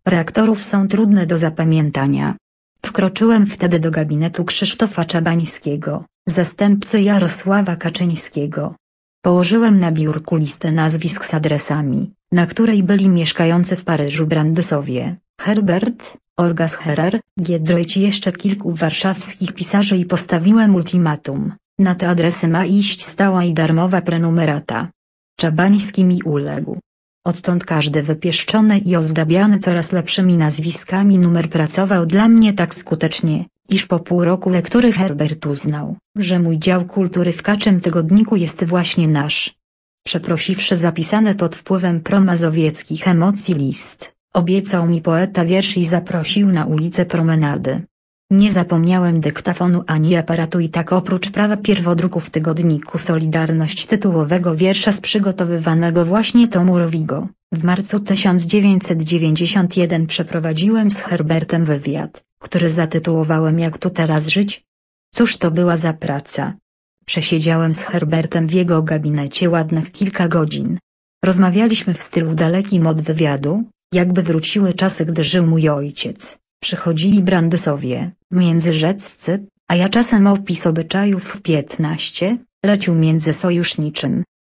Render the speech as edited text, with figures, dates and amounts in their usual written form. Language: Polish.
reaktorów są trudne do zapamiętania. Wkroczyłem wtedy do gabinetu Krzysztofa Czabańskiego, zastępcy Jarosława Kaczyńskiego. Położyłem na biurku listę nazwisk z adresami, na której byli mieszkający w Paryżu Brandesowie, Herbert, Olga Scherer, Giedroyć i jeszcze kilku warszawskich pisarzy i postawiłem ultimatum: na te adresy ma iść stała i darmowa prenumerata. Czabański mi uległ. Odtąd każdy wypieszczony i ozdabiany coraz lepszymi nazwiskami numer pracował dla mnie tak skutecznie, iż po pół roku lektury Herbert uznał, że mój dział kultury w Kaczym Tygodniku jest właśnie nasz. Przeprosiwszy zapisane pod wpływem promazowieckich emocji list, obiecał mi poeta wierszy i zaprosił na ulicę Promenady. Nie zapomniałem dyktafonu ani aparatu i tak oprócz prawa pierwodruku w tygodniku Solidarność tytułowego wiersza z przygotowywanego właśnie tomu Rowigo, w marcu 1991 przeprowadziłem z Herbertem wywiad, który zatytułowałem Jak tu teraz żyć? Cóż to była za praca? Przesiedziałem z Herbertem w jego gabinecie ładnych kilka godzin. Rozmawialiśmy w stylu dalekim od wywiadu, jakby wróciły czasy, gdy żył mój ojciec. Przychodzili Brandesowie, międzyrzeccy, a ja czasem opis obyczajów w 15, lecił między sojuszniczym,